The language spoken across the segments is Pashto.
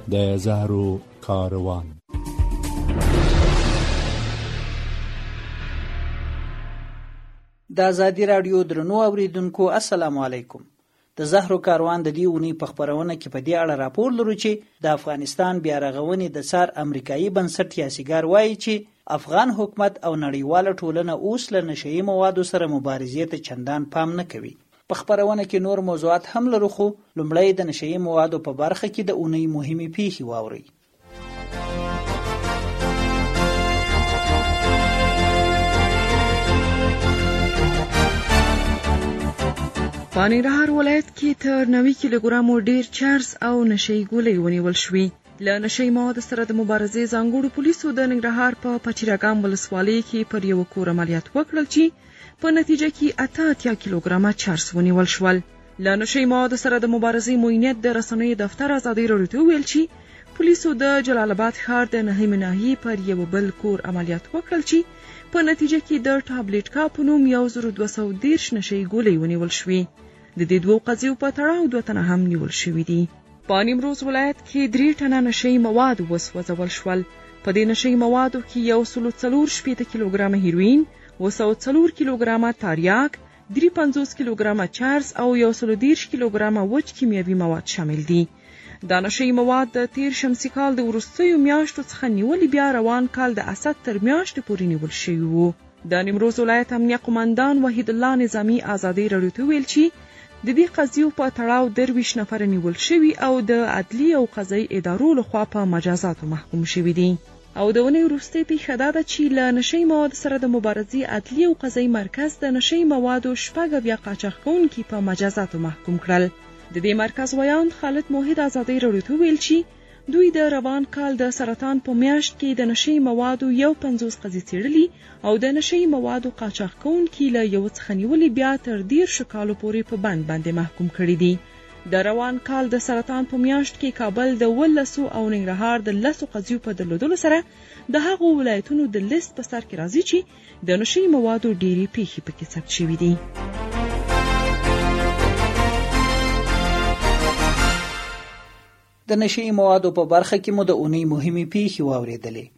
د زهرو کاروان. د ازادي راډیو درنو اوریدونکو السلام علیکم. د زهرو کاروان د دې اونۍ په خبرونه کې په دې اړه راپور لرو چې د افغانستان بیا رغونې د څار امریکایي بنسټ یاسیګار وایي چې افغان حکومت او نړیواله ټولنه اوس له نشئی موادو سره مبارزې ته چندان پام نه کوي. په خبرونه کې نور موضوعات هم لرو، خو لومړی د نشئی موادو په برخه کې د اونۍ مهمې پیښې واورئ. په ننګرهار ولایت کې تر 90 کیلوګرامو ډیر چرس او نشئی ګولۍ ونیول شوې. له نشئی موادو سره د مبارزې ځانګړو پولیسو د ننګرهار په پچیراګام ولسوالۍ کې پر یو کور عملیات وکړل چې په نتیجه کې 88 کیلوګرامه چرس ونیول شول. له نشئی موادو سره د مبارزې موینت د رسنیو دفتر ازادي راډیو ته ویل چې پولیسو د جلال آباد ښار د نهمې ناحیې پر یو بل کور عملیات وکړل چې په نتیجه کې د ټابلیټ کا په نوم 1210 نشئی ګولۍ ونیول شوې. د دې دوه قضیو په تړاو 2 تنه هم نیول شوي دي. په نیمروز ولایت کې 3 ټنه نشئی مواد وسوځول شول. په دې نشئی موادو کې 140 کیلوګرامه هیروین، 104 کیلوګرامه تاریاک، 53 کیلوګرامه چرس او 110 کیلوګرامه وچ کیمیاوي مواد شامل دي. دا نشئی مواد د تیر شمسي کال د وروستیو میاشتو څخه نیولې بیا روان کال د اسد تر میاشتې پورې نیول شوي وو. د نیمروز ولایت امنیه قومندان وحید الله نظامی ازادي راډیو ته ویل چې د دې قضیو په تړاو 23 نفر نیول شوي او د عدلی او قضایي ادارو لخوا په مجازاتو محکوم شوي دي. او د ونې وروستۍ پیښه دا ده چې له نشئی موادو سره د مبارزې عدلی او قضایي مرکز د نشئی موادو 6 قاچاق کوونکي په مجازاتو محکوم کړل. د دې مرکز ویاند خالد موحد ازادي راډیو ته ویل چې دوی د روان کال د سرطان په میاشت کې د نشئی موادو 50 قضیې څېړلي او د نشئی موادو قاچاق کوونکي له یو څخه نیولې بیا تر 10 کالو پورې په بند باندې محکوم کړي دي. د روان کال د سرطان په میاشت کې کابل د 12 او ننګرهار د 10 قضیو په درلودلو سره د هغو ولایتونو د لیست په سر کې راځي چې د نشئی موادو ډېری پیښې پکې ثبت شوي دي. د نشئی موادو په برخه کې مو د اونۍ مهمې پیښې واورېدلې.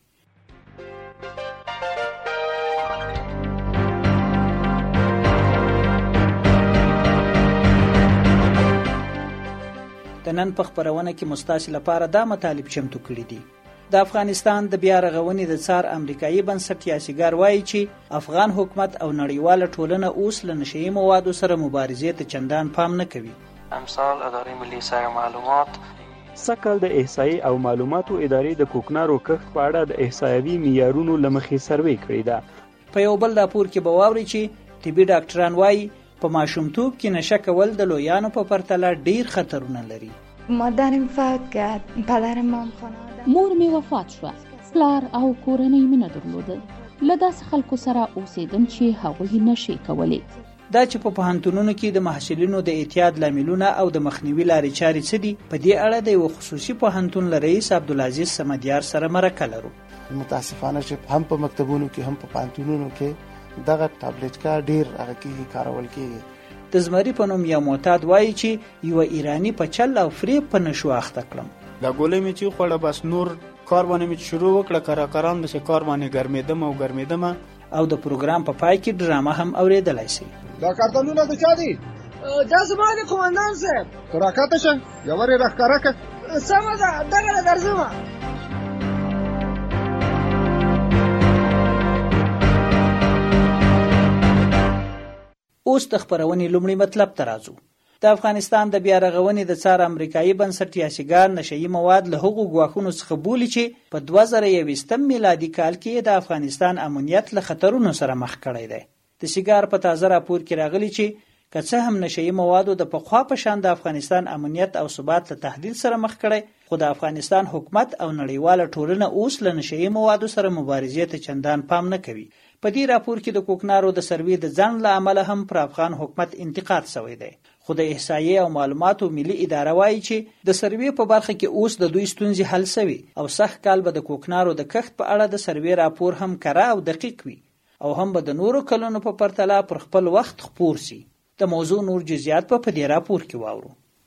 د نن په خبرونه کې مستاسي لپاره دا مطالب چمتو کړي دي. د افغانستان د بیا رغونې د څار امریکایي بنسټ یاسیګار وایي چې افغان حکومت او نړیواله ټولنه اوس له نشئی موادو سره مبارزې ته چندان پام نه کوي. امثال ادارې ملي احصایه معلومات سکل د احصایې او معلوماتو ادارې د کوکنارو کښت په اړه د احصایوي معیارونو له مخې سروې کړې ده. په یو بل راپور کې به واورئ چې طبي ډاکټران وایي په ماشومتوب کې نشه کول د لویانو په پرتله ډیر خطرونه لري. مادرم فوت کرد، پدرم هم خانواده. مور می وفات شوه، پلار او کورنۍ مینه درلوده. له داسې خلکو سره اوسېدم چې هغوی نشي کولی. دا چې په پوهنتونونو کې د محصلینو د اعتیاد لاملونه او د مخنیوي لارې چارې څه دي، په دې اړه د یو خصوصي پوهنتون له رئیس عبدالعزیز سمدیار سره مرکه لرو. متاسفانه چې هم په مکتبونو کې هم په پوهنتونونو کې دغه ټابلیټ کا ډیر هغه کې کارول کېږي. د زمري په نوم یو معتاد وایي چې یو ایرانی په چل او فریب په نشو اخته کړم. دا ګولۍ مې چې خوړه بس نور کار باندې مې شروع وکړه، کران مې کار باندې ګرمېدم او د پروګرام په پای کې ډرامه هم اورېدلای شئ. دا کارتونونه د چا دي؟ دا زما د قومندان صاحب. ته راکاته شه، یو ور راښکاره کړه. سمه ده، دغه درځم. اوس د خبرونې لومړی مطلب ته راځو. د افغانستان د بیا رغونې د څار امریکایي بنسټ یاسیګار نشئی مواد له هغو ګواښونو څخه بولي چې په 2021 میلادي کال کې د افغانستان امنیت له خطرونو سره مخ کړی دی. د سیګار په تازه راپور کې راغلی چې که څه هم نشئی موادو د پخوا په شان د افغانستان امنیت او ثبات له تهدید سره مخ کړی، خو د افغانستان حکومت او نړیواله ټولنه اوس له نشئی موادو سره مبارزې ته چندان پام نه کوي. په دې راپور کې د کوکنارو د سروې د ځنډ له امله هم پر افغان حکومت انتقاد شوی دی. خو د احصایې او معلوماتو ملي اداره وایي چې د سروې په برخه کې اوس د دوی ستونزې حل شوي او سخت کال به د کوکنارو د کښت په اړه د سروې راپور هم کره او دقیق وي او هم به د نورو کلونو په پرتله پر خپل وخت خپور سي. د موضوع نور جزئیات په دې راپور کې واورو.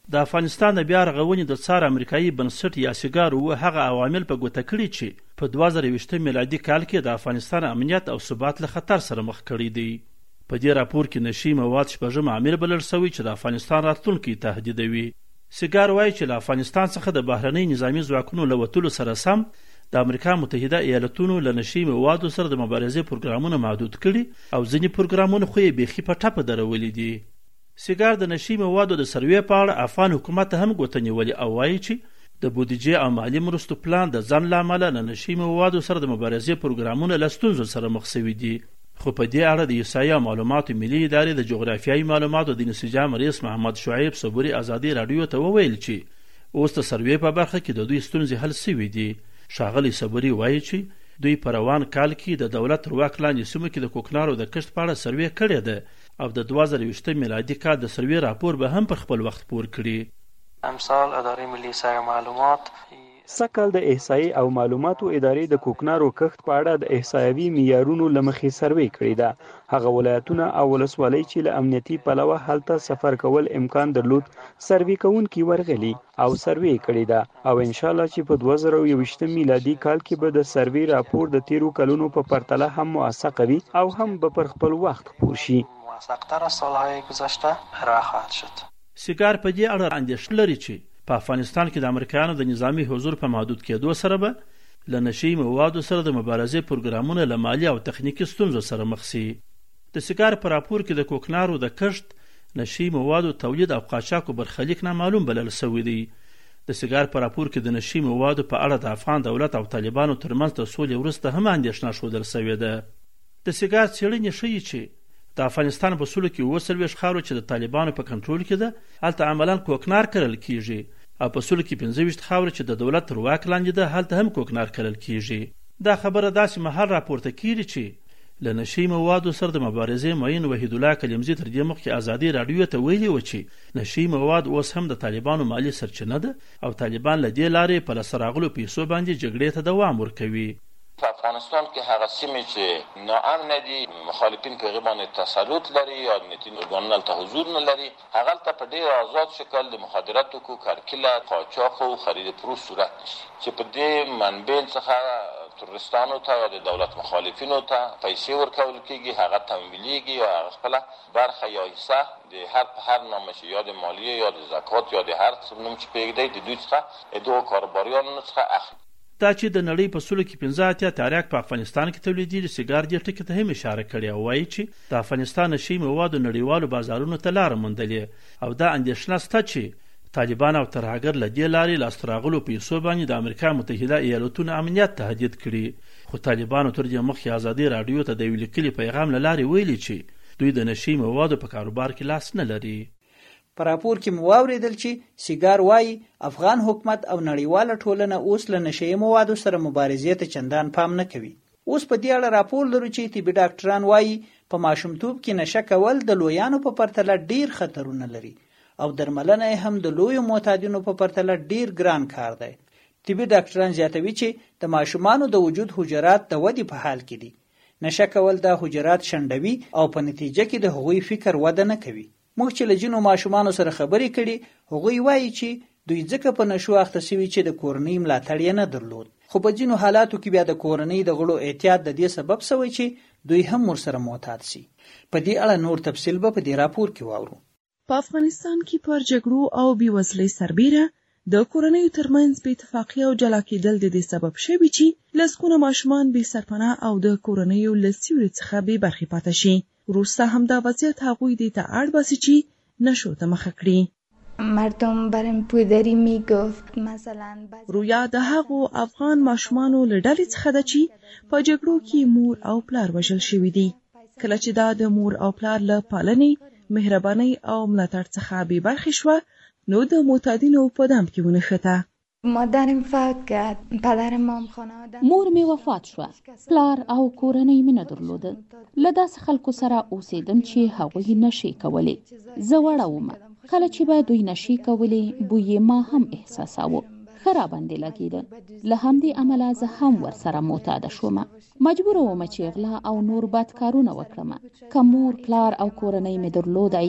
د افغانستان د بیا رغونې د څار امریکایي بنسټ یا سیګارو هغه عوامل په ګوته کړي چې په 2020 میلادي کال کې د افغانستان امنیت او ثبات له خطر سره مخ کړي دي. په دې راپور کې نشي مواد شپږم عامل بلل شوی چې د افغانستان راتلونکی تهدیدوي. سیګار وایي چې له افغانستان څخه د بهرنۍ نظامي ځواکونو له وتلو سره سم د امریکا متحده ایالتونو له نشي موادو سره د مبارزې پروګرامونه محدود کړي او ځینې پروګرامونه خو یې بیخي په ټپه درولي دي. سیګار د نشي موادو د سروې په اړه افغان حکومت هم ګوته نیولې او وایي چې د بودیجې او مالي مرستو پلان د ځنډ له امله له نشي موادو سره د مبارزې پروګرامونه له ستونزو سره مخ شوي دي. خو په دې اړه د احصایې او معلوماتو ملي ادارې د جغرافیایي معلوماتو د انسجام رئیس محمد شعیب صبوري ازادي راډیو ته وویل چې اوس د سروې په برخه کې د دوی ستونزې حل شوي دي. ښاغلی صبوري وایي چې دوی په روان کال کې د دولت تر واک لاندې سیمو کې د کوکنارو د کښت په اړه سروې کړې ده او د 2020 میلادي کال د سروې راپور به هم پر خپل وخت پور کړي. امسال اداره ملی سیر معلومات سږ کال د احصایې او معلوماتو ادارې د کوکنارو کښت په اړه د احصایوي معیارونو له مخې سروې کړې ده. هغه ولایتونه او ولسوالۍ چې له امنیتي پلوه هلته سفر کول امکان درلود سروې کوونکي ورغلي او سروې کړې ده او انشاءالله چې په 2020 میلادي کال کې به د سروې راپور د تیرو کلونو په پرتله هم موثق وي او هم به پر خپل وخت پور شي. موثق‌تر از سالهای گذشته ارائه خواهد شد. سیګار په دې اړه اندېښنه لري چې په افغانستان کې د امریکایانو د نظامی حضور په محدود کېدو سره به له نشي موادو سره د مبارزې پروګرامونه له مالي او تخنیکي ستونزو سره مخ شي. د سیګار په راپور کې د کوکنارو د کښت، نشي موادو تولید او قاچاقو برخلیک نامعلوم بلل شوی دی. د سیګار په راپور کې د نشي موادو په اړه د افغان دولت او طالبانو ترمنځ د سولې وروسته هم اندېښنه ښودل شوې ده. د سیګار څېړنې ښیي چې د افغانستان په سلو کې 40 خاورو چې د طالبانو په کنټرول کې ده هلته عملاً کوکنار کرل کیږي او په سلو کې 15 خاورو چې د دولت تر واک لاندې ده هلته هم کوکنار کرل کیږي. دا خبره داسې مهال راپورته کیږي چې له نشي موادو سره د مبارزې معین وحید الله کلمزي تر دې مخکې ازادي راډیو ته ویلي و چې نشي مواد اوس هم د طالبانو مالي سرچینه ده او طالبان له دې لارې په لاسته راغلو پیسو باندې جګړې ته دوام ورکوي. په افغانستان کې هغه سیمې چې ناامنه دي، مخالفین په هغې باندې تسلط لري یا امنیتي ارګانونه هلته حضور نه لري، هغلته په ډېر آزاد شکل د مخدره توکو کرکیله، قاچاق او خرید فروش صورت نیسي چې په دې منبع څخه ترورستانو ته یا د دولت مخالفینو ته پیسې ورکول کېږي، هغه تمویلیږي یا هغه خپله برخه یا حصه د هر نامه چې یا د مالیه یا د زکات یا د هر څه نوم چې پرېږدی د دوی څخه د دغو کاروباریانو څخه اخلي. دا چې د نړۍ په سلو کې 15 تریاک په افغانستان کې تولیدېږي. سیګار دې ټکي ته هم اشاره کړې او وایي چې د افغانستان نشي موادو نړیوالو بازارونو ته لاره موندلې او دا اندېښنه شته چې طالبان او ترهګر له دې لارې لاسته راغلو پیسو باندې د امریکا متحده ایالتونو امنیت تهدید کړي. خو طالبانو تر دې مخکې ازادي راډیو ته د یو لیکلي پیغام له لارې ویلي چې دوی د نشي موادو په کاروبار کې لاس نه لري. په راپور کې مو واورېدل چې سیګار وایي افغان حکومت او نړیواله ټولنه اوس له نشهیي موادو سره مبارزې ته چندان پام نه کوي. اوس په دې اړه راپور لرو چې طبي ډاکټران وایي په ماشومتوب کې نشه کول د لویانو په پرتله ډیر خطرونه لري او درملنه هم د لویو معتادینو په پرتله ډیر ګران کار دی. طبي ډاکټران زیاتوي چې د ماشومانو د وجود حجرات د ودې په حال کې دي. نشه کول دا حجرات شنډوي او په نتیجه کې د هغوی فکر وده نه کوي. موږ چې له ځینو ماشومانو سره خبرې کړي هغوی وایي چې دوی ځکه په نشو اخته شوي چې د کورنۍ ملاتړ یې نه درلود. خو په ځینو حالاتو کې بیا د کورنۍ د غړو احتیاط د دې سبب شوی چې دوی هم ورسره معتاد شي. په دې اړه نور تفصیل به په دې راپور کې واورو. په افغانستان کې پر جګړو او بېوزلۍ سربیره د کورنیو ترمنځ بې اتفاقي او جلا کېدل د دې سبب شوي چې لسګونه ماشومان بې سرپناه او د کورنیو له سیوري څخه بې برخې پاتې شي. وروسته هم دا وضعیت هغوی دې ته اړ باسي چې نشو ته مخه کړي. مردم برم پودری میگفت مثلا رویا د هغو افغان ماشومانو له ډلې څخه ده چې په جګړو کې مور او پلار وژل شوي دي. کله چې دا د مور او پلار له پالنې، مهربانۍ او ملاتړ څخه بې برخې شوه نو د معتادینو په دام کې ونښته. مادرم فوت کرد، پدرم هم خانواده مور می وفات شوه، پلار او کورنۍ مې نه درلوده. له داسې خلکو سره اوسېدم چې هغوی نشي کولې. زه وړه ومه، کله چې به دوی نشي کولې بوی ما هم احساساوه، ښه راباندې لګېده. له همدې امله زه هم ورسره معتاده شومه. مجبوره ومه چې غلا او نور بد کارونه وکړمه. که مور، پلار او کورنۍ مې درلودی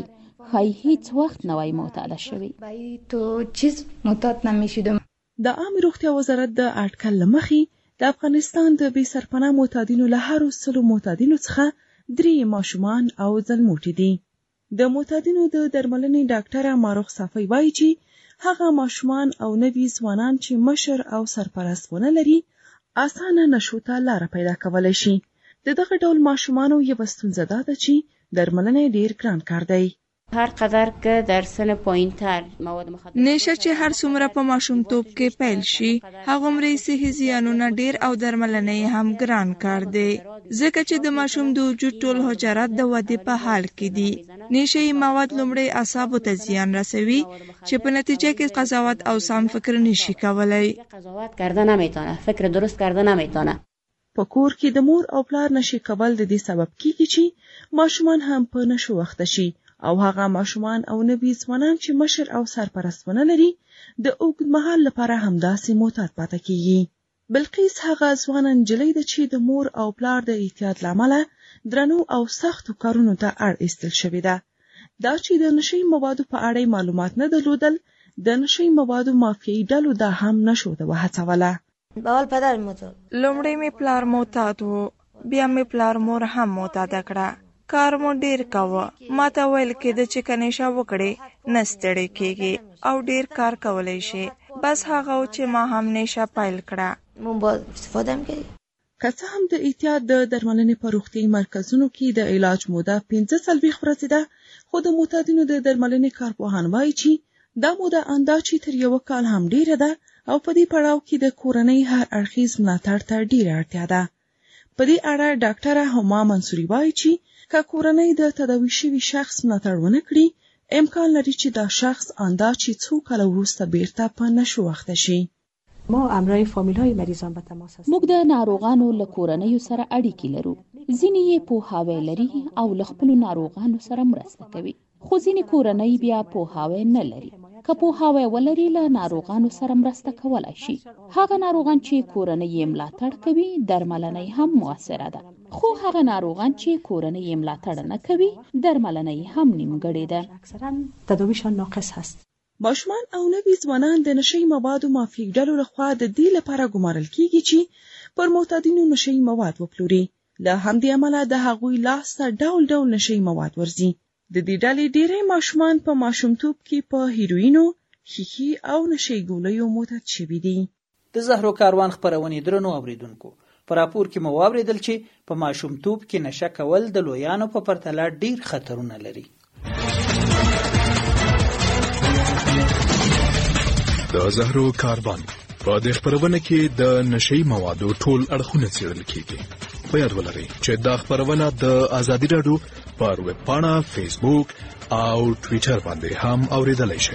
ښایي هیڅ وخت نوی معتاد شوی. د عامه روغتیا وزارت د اټکل له مخې د افغانستان د بې سرپناه معتادینو له هرو 100 معتادینو څخه 3 ماشومان او ځلموټي دي. د معتادینو د درملنې ډاکټره ماروخ صافی وایي چې هغه ماشومان او نوي ځوانان چې مشر او سرپرست ونه لري اسانه نشو ته لاره پیدا کولی شي. د دغه ډول ماشومانو یوه ستونزه دا ده چې درملنه ډیر ګران کار دی. هر قدر که در سن پایین‌تر مواد مخدر نشه چې هر څومره په ماشومتوب کې پیل شي هغومره صحي زیانونه ډیر او درملنه هم ګران کار دی ځکه چې د ماشوم د وجود ټول حجرات د ودې په حال کې دي. نشه‌ای مواد لومړی اعصابو ته زیان رسوي چې په نتیجه کې قضاوت او سم فکر نشي کولای. قضاوت کرده نمیتونه، فکر درست کرده نمیتونه. په کور کې د مور او پلار نشي کول د دې سبب کیږي چې ماشومان هم په نشو وخت شي او هغه ماشومان او نوي ځوانان چې مشر او سرپرست ونه لري د اوږدمهال لپاره همداسې معتاد پاتې کیږي. بلقیس هغه ځوانه نجلۍ ده چې د مور او پلار د احتیاط له امله درنو او سختو کارونو ته اړ ایستل شوې ده. دا چې د نشي موادو په اړه معلومات نه درلودل د نشي موادو مافیایي ډلو دا هم نشو ته وهڅوله. بول پدر معتاد لومړی می پلار معتاد وو، بیا می پلار مور هم معتاد کړه. کار مو ډیر کاوه. ما ته ویل کېده چې که نشه وکړې نه ستړی کېږي او ډیر کار کولی شي. بس هغه و چې ما هم نشه پیل کړه. مونږ باید استفاده هم کوي. که څه هم د احتیاط د درملنې په روغتیایي مرکزونو کې د علاج موده 45 ورځې ده، خو د معتادینو د درملنې کارپوهان وایي چې دا موده اندازې تر 1 کال هم ډیره ده او په دې پړاو کې د کورنۍ هر اړخیز ملاتړ ته ډیره اړتیا ده. په دې اړه ډاکټره هما منصوري وایي چې که کورنۍ د تداوي شوي شخص ملاتړ ونه کړي امکان لري چې دا شخص اندازې څو کاله وروسته بیرته په نشو وخته شي. ما همراه فامیل‌های مریضان به تماس هستیم. موږ د ناروغانو له کورنیو سره اړیکې لرو. ځینې یې پوهاوی لري او له خپلو ناروغانو سره مرسته کوي. خو ځینې کورنۍ بیا پوهاوی نه لري. که پوهاوی ولري له ناروغانو سره مرسته کولای شي. هغه ناروغان چې کورنۍ یې ملاتړ کوي درملنه هم موثره ده. خو هغه ناروغان چې کورنۍ یې ملاتړ نه کوي درملنه هم نیمګړې ده. اکثرا تداویشان ناقص هست. ماشومان او نوي ځوانان د نشي موادو مافیایي ډلو لخوا د دې لپاره ګمارل کیږي چې پر معتادینو نشي مواد وپلوري. له همدې امله د هغوی لاس ته ډول ډول نشي مواد ورځي. د دې ډلې ډېری ماشومان په ماشومتوب کې په هیروینو، ښیښې او نشي ګولیو معتاد شوي دي. د زهرو کاروان خپرونې درنو اوریدونکو، په راپور کې مو واورېدل چې په ماشومتوب کې نشه کول د لویانو په پرتله ډیر خطرونه لري. د زهرو کاروان په دې خپرونه کې د نشي موادو ټول اړخونه څېړل کیږي. په یاد ولرئ چې دا خپرونه د ازادي راډیو پر ویب پاڼه، فیسبوک او ټویټر باندې هم اوریدلای شئ.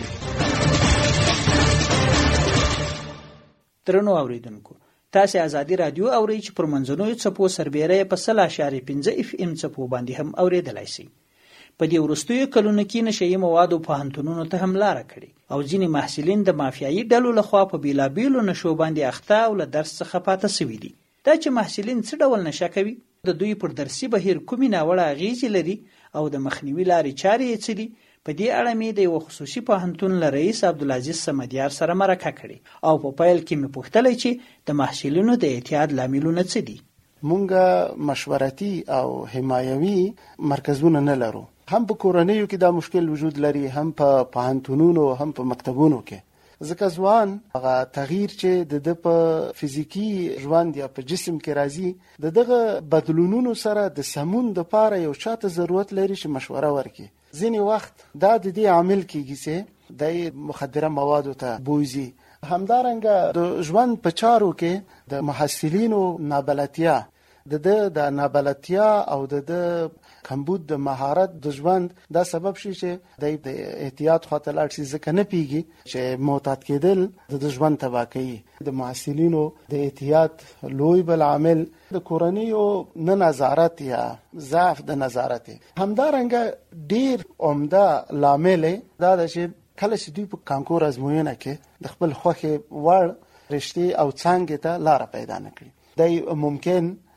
درنو اوریدونکو، تاسو ازادي رادیو اورئ چې پر منځنوي څپو سربېره په 0.5 FM څپو باندې هم اوریدلای شئ. په دې وروستیو کلونو کې نشئی موادو پوهنتونونو ته هم لاره کړې او ځینې محصلین د مافیایي ډلو لخوا په بیلابیلو نشو باندې اخته او له درس څخه پاتې شوي دي. دا چې محصلین څه ډول نشه کوي، د دوی پر درسي بهیر کومې ناوړه اغیزې لري او د مخنیوي لارې چارې یې څه دي، په دې اړه مې د یو خصوصي پوهنتون له رئیس عبدالعزیز صمدیار سره مرکه کړې او په پیل کې مې پوښتلی چې د محصلینو د اعتیاد لاملونه څه دي. مونږه مشورتي او حمایوي مرکزونه نه لرو. هم په کورنیو کې دا مشکل وجود لري، هم په پوهنتونونو، هم په مکتبونو کې. ځکه ځوان هغه تغییر چې د په فزیکی ژوند یا په جسم کې راځي، دغه بدلونونو سره د سمون د پاره یو چاته ضرورت لري چې مشوره ورکړي. ځینې وخت دا د دې عامل کېږي چې د مخدره موادو ته بوزي. همدارنګه د ژوند په چارو کې د محصلینو نابلدتیا، د نابلدتیا او د کمبود د مهارت د ژوند دا سبب شي چې د احتیاط خاطر لاړ شي، ځکه نه پیږي چې معتاد کېدل د ژوند تباه کوي. د محصلینو د احتیاط لوی بل عامل د کورنیو نه نظارت یا ضعف د نظارت. همدارنګه ډیر عمده لامل دا ده چې کله چې دوی په کانکور ازموینه کې د خپل خوښې وړ رشتې او څانګې ته لاره پیدا نه کړي، دی ممکن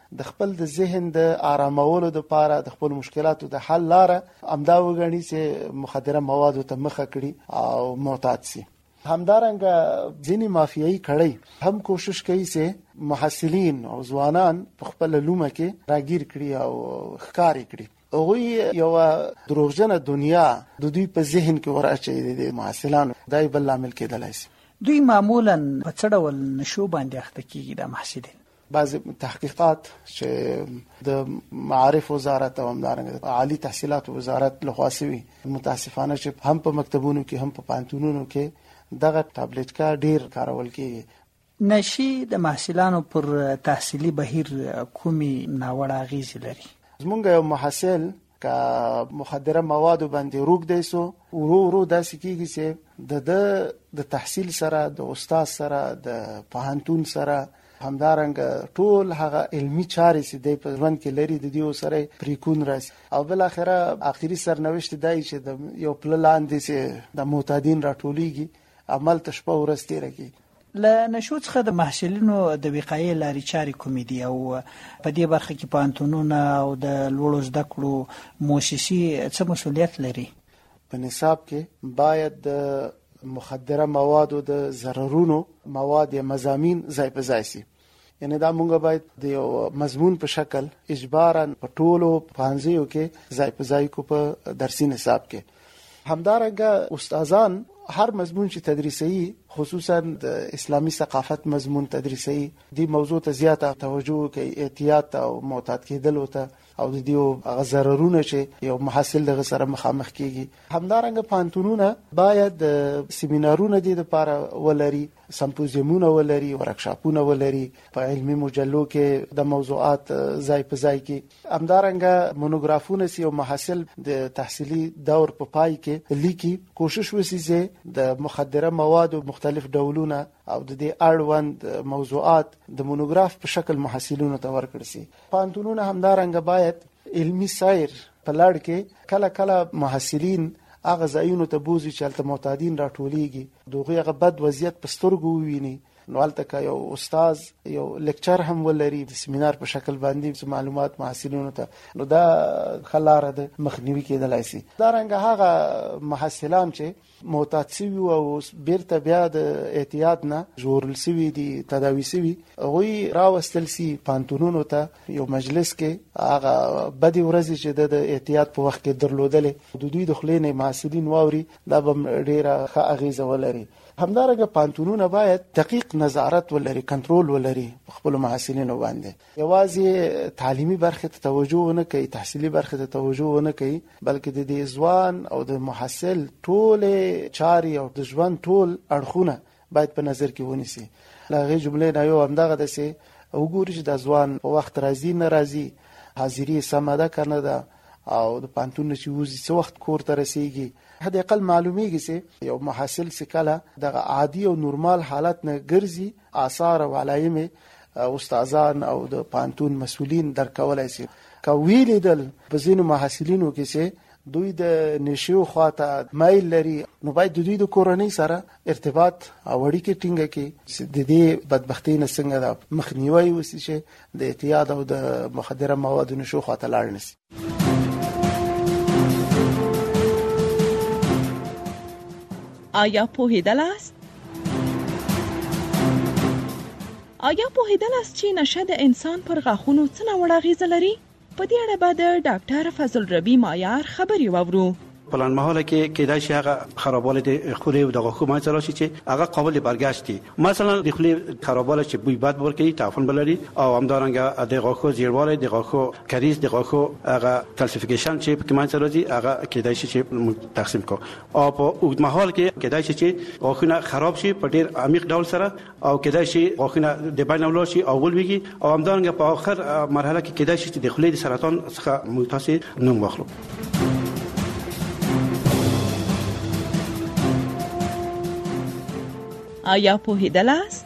د خپل د ذهن د آرامولو لپاره د خپل مشکلاتو د حل لاره امدا وګڼي چې مخدره موادو ته مخه کړي او معتاد شي. همدارنګه ځینې مافیایي کړي هم کوشش کوي چې محصلین او ځوانان په خپل لومه کې راګیر کړي او ښکار کړي. هغوی یو دروغجنه دنیا د دوی په ذهن کې ورأچوي د محصلانو. دا بل لامل کېدلی شي. دوی معمولا په څه ډول نشو باندې اخته کېږي د محصلین؟ بعض تحقیقات چې د معارف وزارت او همدارنګه عالی تحصیلات وزارت لخوا شوي، متاسفانه چې هم په مکتبونو کې هم په پوهنتونونو کې دغه ټابلیټ کا ډیر کارول کېږي. نشي د محصلانو پر تحصیلي بهیر کومي ناوړه اغېزې لري؟ زمونږ یو محصل که مخدره موادو باندې روږدی سو، ورو داسې کېږي چې د تحصیل سره، د استاد سره، د پوهنتون سره، همدارنګه ټول هغه علمي چارې چې دی په ژوند کې لري د دې سره پریکون راسي او بل اخره اخري سرنوشت دی چې د یو پل لاندې چې د معتادین راټولېږي، عمل ته شپه ورځ تېره کېږي. له نشو څخه د محصلینو د وقایې لارې چارې کومې دي او په دې برخه کې پوهنتونونه او د لوړو زده کړو مؤسسې څه مسؤلیت لري؟ په نصاب کې باید د مخدره موادو د ضررونو مواد یا مضامین ځای په ځای سي. یعنی دا مونږ باید د یو مضمون په شکل اجباراً په ټولو پوهنځیو کې ځای په ځای کو په درسي نصاب کې. همدارنګه استادان هر مضمون چې تدریسي، خصوصا د اسلامی ثقافت مضمون تدریسي، دی موضوع ته زیاته توجه کوي، احتیاط او معتاد کېدل ته او د دې ضررونه چې یو محصل دغه سره مخامخ کیږي. همدارنګه پوهنتونونه باید سیمینارونه دي لپاره ولري، سمپوزیمونه ولري، ورکشاپونه ولري، په علمي مجلو کې د موضوعات ځای په ځای کې. همدارنګه مونوګرافونه چې یو محصل د تحصیلي دور په پای کې لیکي، کوشش وشي چې د مخدره موادو مختلف ډولونه او د دې اړوند موضوعات د مونوګراف په شکل محصلینو ته ورکړل شي. پوهنتونونه همدارنګه باید علمي سایر په لړ کې کله کله محصلین هغه ځایونو ته بوزي چې هلته معتادین راټولېږي، د هغوی هغه بد وضعیت په سترګو وویني، نو هلته که یو استاد یو لیکچر هم ولري د سیمینار په شکل باندې معلومات محصلینو ته، نو دا ښه لاره ده، مخنیوي کېدلی شي. همدارنګه هغه محصلان چې معتاد سوي او بیرته بیا د احتیاط نه ژغورل سوي دي، تداوي سوي، هغوی راوستل سي پوهنتونونو ته یو مجلس کې هغه بدې ورځې چې د احتیاط په وخت کې درلودلې د دوی د خولې نه محصلین واوري، دا به ډېره ښه اغېزه ولري. همدارنګه پوهنتونونه باید دقیق نظارت ولري، کنټرول ولري په خپلو محصلینو باندې. یوازې تعلیمي برخې ته توجه ونه کوي، تحصیلي برخې ته توجه ونه کوي، بلکې د دې ځوان او د محصل ټولې چارې او د ژوند ټول اړخونه باید په نظر کې ونیسي. له هغې جملې نه یو همدغه ده چې وګوري چې د ځوان په وخت راځي نه راځي، حاضري سمه ده که نه ده، او د پوهنتون نه چې وځي څه وخت کور ته رسیږي. حداقل معلومیږي چې یو محصل چې کله دغه عادي او نورمال حالت نه ګرځي، آثار او علایم استادان او د پوهنتون مسؤلین درکولی شي. که ویلیدل په ځینو محصلینو کې چې دوی د نشو خواته مایل لري، نو باید د دوی د کورنۍ سره ارتباط او اړیکې ټینګه کړي چې د دې بدبختۍ نه څنګه د مخنیوی وشي چې د اعتیاد او د مخدره موادو نشو خواته لاړ نشي. آیا پوهیدل است چې نشه د انسان پر غاښونو څه ناوړه اغېزه لري؟ په دې اړه به د ډاکټر فضل ربی مایار خبرې واورو. پلان محاله کې کېدای شي هغه خرابوالی د خولې او د غاښو منځ ته راشي چې هغه قابل برګشت دي. مثلا د خولې خرابوالی چې بوی بد ورکوي، تعفن بلري، او همدارنګه د غاښو زیړوالی، د غاښو کریز، د غاښو هغه کلسیفیکیشن چې په منځ ته راځي، هغه کېدای شي چې تقسیم کو. او په اوږد مهال کې کېدای شي چې غاښونه خراب شي په ډېر عمیق ډول سره، او کېدای شي غاښونه د بین ولاړ شي او ولویږي، او همدارنګه په آخر مرحله کې کېدای شي چې د خولې د سرطان څخه متاسي نوم واخلو. آیا پوهیدل است؟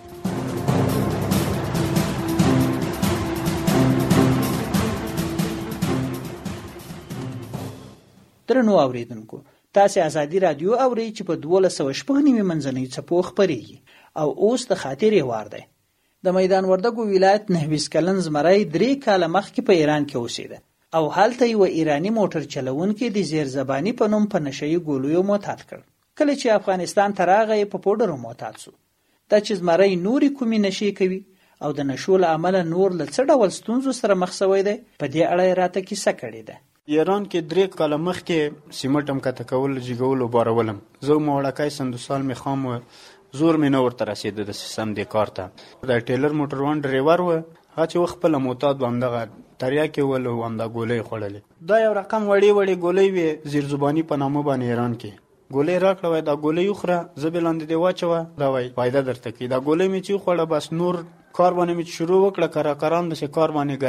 درنو اوریدونکو، تاسو ازادي رادیو اورئ چې په 1290 منځنۍ څپو خپرېږي او اوس د خاطرې وار دی. د میدان وردګو ولایت 29 کلن زمری 3 کاله مخکې په ایران کې اوسېده او هلته یو ایرانی موټر چلونکي د زیر زبانی په نوم په نشئی ګولیو معتاد کړ. کله چې افغانستان ته راغی په پودرو معتاد شو. دا چې زمری نوري کومي نشي کوي او د نشو له امله نور له څه ډول ستونزو سره مخ شوی دی په دې اړه راته کیسه کړې ده. ایران کې 3 کاله مخکې سیمټم کته کول جګول بارولم زه موړکای سندوسال می خام زور می نور تر رسیدل د سیستم د کارته د ټیلر موټر وان ډرایور و هغه چې خپل معتاد باندې تریا کې ول او امدا ګولې خړلې دا یو رقم وړي ګولې وی زیر زبانی په نامه باندې ایران کې ګولې راکړه وای دا ګولې خوره زبلاند دی واچو دا وای فائدہ درته کی دا ګولې می چې خوړه بس نور کار باندې می شروع وکړه کاران د کار باندې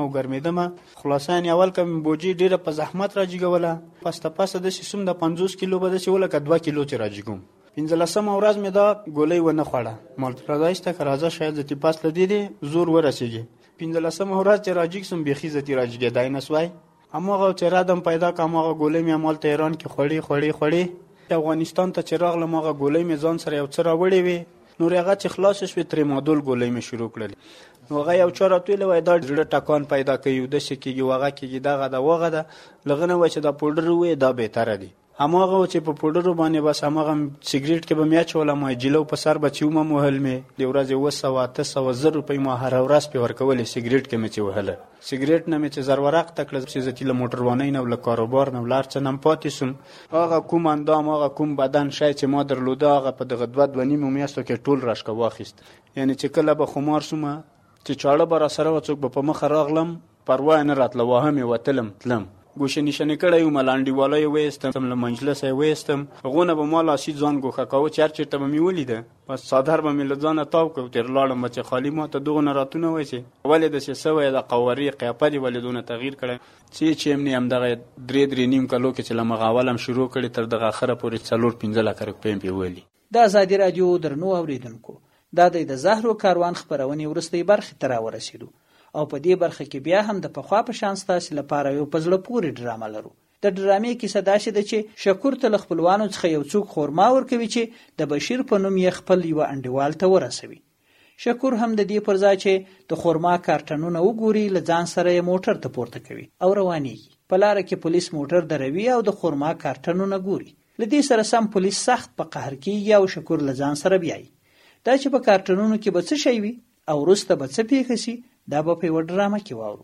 ګرمېدم خلاصان اول کوم بوجي ډیره په زحمت راځيګوله پسته د سیسم د 50 کیلو بده چې ولکه 2 کیلو ته راځيګم 15 ورځ مې دا ګولې ونه خوړه مال پردایسته کرازه شاید زتی پاس لدی دي زور ورسیږي 15 ورځ چې راځيګم بيخي زتی راځيګي دای نسوای امغه چې رادم پیدا کومه ګولې مې مال تهران کې خړې افغانستان ته چې راغله مغه ګولې مې ځان سره یو څه راوړې وي نور هغه چې خلاص شوه ترمادول ګولې مې شروع کړل نو هغه یو چاره توله وای دا ډېر ټکان پیدا کوي د شکیږي وغه کېږي دغه وغه لغنه وای چې دا پودر وې دا به تر دي همغه چې په پودرو باندې بس همغه سیګریټ کې به میاچ ولا ما جلو په سر بچیو ما مهل مې د ورځې 200 روپۍ ما هر ورځ په ورکول سیګریټ کې مې چې وهله سیګریټ نه مې چې زرورق تکړه چې زتیله موټر وانه نه ول کاروبار نه ولار څه نم پاتې سم هغه کوم اندام هغه کوم بدن شای چې ما درلوده هغه په دغه 2.5 میاشتو کې ټول راشکه واخیست یعنی چې کله به خمار سوم چې چاړه بر سره وڅوک په مخ راغلم پروا نه راتله وهم وتلم تلم ګوشه نشنه کړه ملانډي والای وېستم له مجلس وېستم غونه به مال اسی ځان ګوخه کاو چرچ ته مې ولیده بس صادر به مل ځان تاو کو تر لاړم چې خالی ما ته دغه راتونه وای چې ولې د سوې د قواري قیاپدي ولدونه تغییر کړي چې امني هم دغه 3.5 کلو کې چې لمغاولم شروع کړي تر دغه اخره پورې 4-15 لک روپۍ په ویلي. د آزادي رادیو درنو اوریدونکو دا د زهرو کاروان خبرونه ورستۍ برخه تر ورسېدو او په دې برخه کې بیا هم د پخوا په شان ستاسو لپاره یو پزړه پورې ډرامه لرو. د ډرامې کیسه دا شې ده چې شکور ته خپلوانو څخه یو څوک خورما ورکوي چې د بشیر په نوم یې خپل یو انډیوال ته ورسوي. شکور هم د دې پر ځای چې د خورما کارټنونه وګوري له ځان سره یې موټر ته پورته کوي او روانېږي. په لاره کې پولیس موټر دروي او د خورما کارټنونه ګوري. له دې سره سم پولیس سخت په قهر کېږي او شکور له ځان سره بیایي. دا چې په کارټنونو کې به څه شی وي او وروسته به څه پیښه شي دا به په یوه ډرامه کې واورو.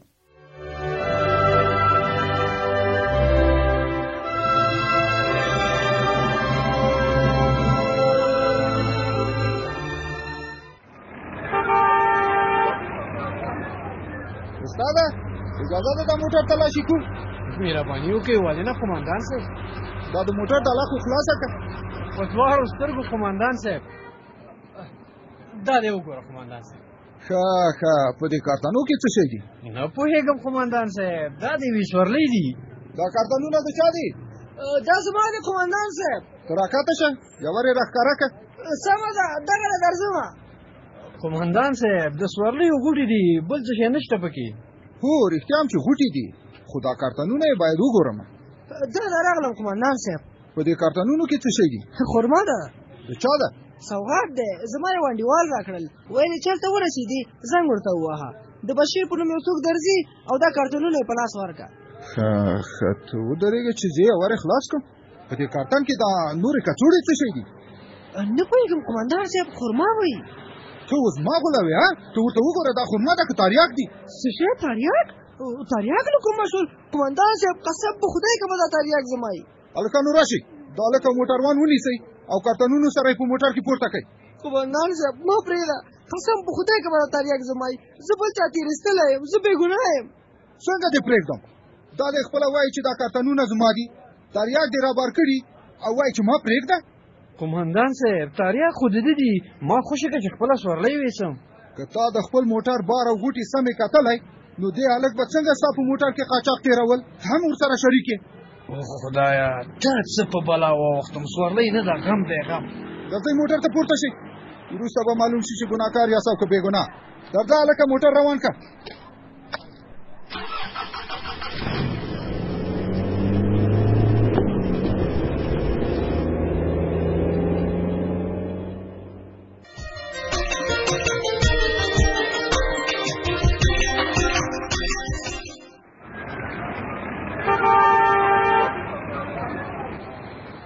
استاده اجازه ده د موټر تلاشي کوم مهرباني وکړئ ولې نه قومندان صاحب دا د موټر تالا خو خلاصه کړه په دوارو سترګو قومندان صاحب دا دی وګوره قومندان صاحب ښه په دې کارتانو کې څه شي دي نه پوهېږم قومندان صاحب دا د یوې سورلۍ دي دا کارتانونه د چا دي دا زما د قومندان صاحب ته راکاته شه یو ور راښکاره کړه سمه ده دغه درځم قومندان صاحب د سورلۍ غوټې دي بل څه شی نشته پکې هو رښتیا هم چې غوټې دي خو دا کارتانونه یې باید وګورم دا راغلم قومندان صاحب په دې کارتانونو کې څه شي دي خرما ده د چا ده سوغات ده زما یو انډیوال راکړل ویل چېرته ورسېدي زنګ ورته ووهه د بشیر په نوم یو څوک درځي او دا کارتونونه یې په لاس ورکړه ښه ته ودرېږه چې زه یې ور خلاص کړم په دې کارتن کې دا نورې کڅوړې څه شی دي نه پوهېږم قومندان صاحب خرما وایي ته اوس ما غولوې ها ته ورته وګوره دا خرما ده که تاریاک دي څه شی تاریاک تاریاک له کومه شول قومندان صاحب قسم په خدای که به دا تاریاک زما یي هلکانو راشئ دا هلکه موټروان ونیسئ او کارتنونو سره یې په موټر کې پورته کړئ قومندان صاحب مه پرېږده قسم په خدای که به دا تاریاک زما یي زه بل چا تېرېستلی یم زه بېګناه یم څنګه دې پرېږدم دا دی خپله وایي چې دا کارتنونه زما دي تاریاک دې رابار کړي او وایي چې ما پرېږده قومندان صاحب تاریاک خو د ده دي ما خوښه که چې خپله سورلۍ ویسم که تا د خپل موټر بار او غوټې سمې کتلی نو دې هلک به څنګه ستا په موټر کې قاچاق تېرول هم ورسره شریک یې خدایا تا څه په بلا واوښتم سورلۍ نه ده غم دی غم درځئ موټر ته پورته شئ وروسته به معلوم شي چې ګناهکار یاست او که بېګناه درځه هلکه موټر روان کړه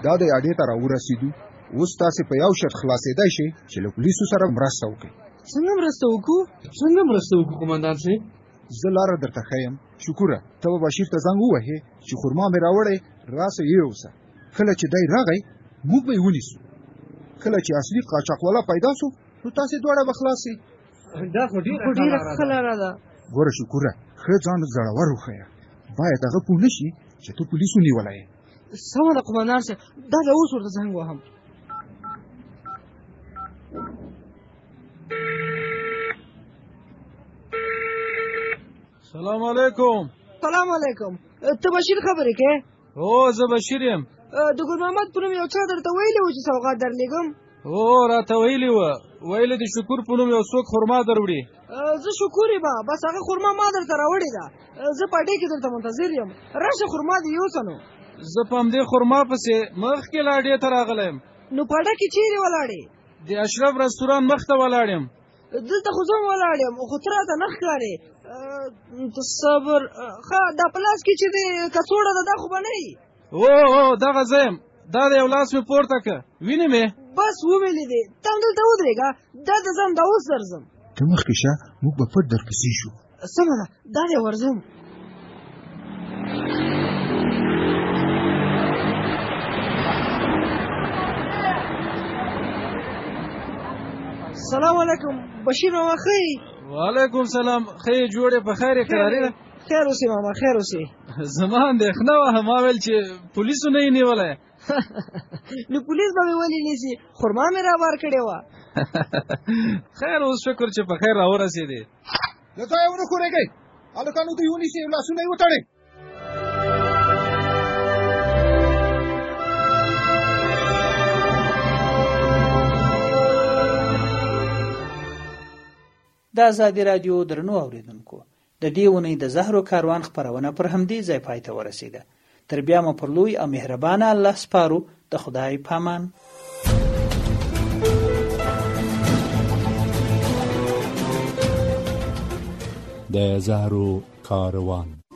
دا د اډې ته راورسېدو. اوس تاسې په یو شرط خلاصېدای شئ چې له پولیسو سره مرسته وکړئ. څنګه مرسته وکړو قومندان صاحب؟ زه لاره درته ښیم. شکوره ته به بشیر ته زنګ ووهې چې خرما مې راوړی راسه یوسه. کله چې دی راغی موږ به یې ونیسو. کله چې اصلي قاچاقوالا پیدا سو نو تاسې دواړه به خلاصې. دا خو ډېره ښه لاره ده. ګوره شکوره ښه ځان زړور وښیه. باید هغه پوه نه شي چې ته پولیسو نیولی یې. سمه ده قومندان صاحب، دا د اوس ورته زنګ وهم. سلام علیکم. سلام علیکم. ته بشیر خبرې کې؟ او زه بشیر یم. د ګل محمد په نوم یو چا درته ویلي و چې سوغات درلېږم؟ او راته ویلي وه، ویلې د شکور په نوم یو څوک خرما دروړي. زه شکور یم، بس هغه خرما ما درته راوړې ده. زه په اډې کې درته منتظر یم، راشه خرما دې یوسه. نو زه په همدې خرما پسې مخکې له اډې ته راغلی یم. نو په اډه کې چیرې ولاړې؟ د اشرف رستوران مخ ته ولاړ یم. دلته خو زه هم ولاړ یم، خو ته راته نه ښکارې. صبر ښه، دا په لاس کې چې دی کڅوړه ده دا خو به نه وي؟ او دغه زه یم. دا د یو لاس مې پورته که وینې مې؟ بس وویلې دې. ته همدلته ودرېږه، دا د ځم دا اوس درځم. ته مخکې شه، موږ به پټ درپسې شو. سمه ده، دا دی ورځم. سلام علیکم بشیر ماما. ښه یې؟ وعلیکم سلام. ښه یې؟ جوړې په خیر یې؟ کراري ده؟ خیر اوسې ماما، خیر اوسې. زما اندېښنه وه، ما ویل چې پولیسو نه یې نیولی. نو پولیس به مې ولې نیسي؟ خرما مې رابار کړې وه. خیر اوس شکر چې په خیر راورسېدې. له ځایه ونه ښورېږئ، هلکانو دوی ونیسئ، لاسونه یې وتړئ. د ازادي راډیو درنو اوریدونکو، د دې اونۍ د زهرو کاروان خپرونه پر همدې ځای پای ته ورسېده. تر بیا مو پر لوی او مهربانه الله سپارو. د خدای پامان. د زهرو کاروان.